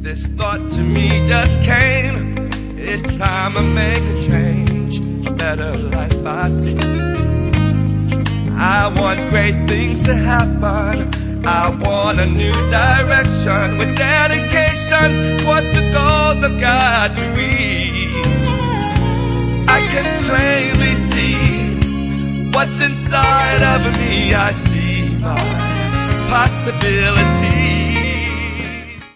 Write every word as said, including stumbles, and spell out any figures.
This thought to me just came. It's time I make a change, a better life I see. I want great things to happen. I want a new direction with dedication towards the goals I've got to reach. I can plainly see what's inside of me. I see my possibilities.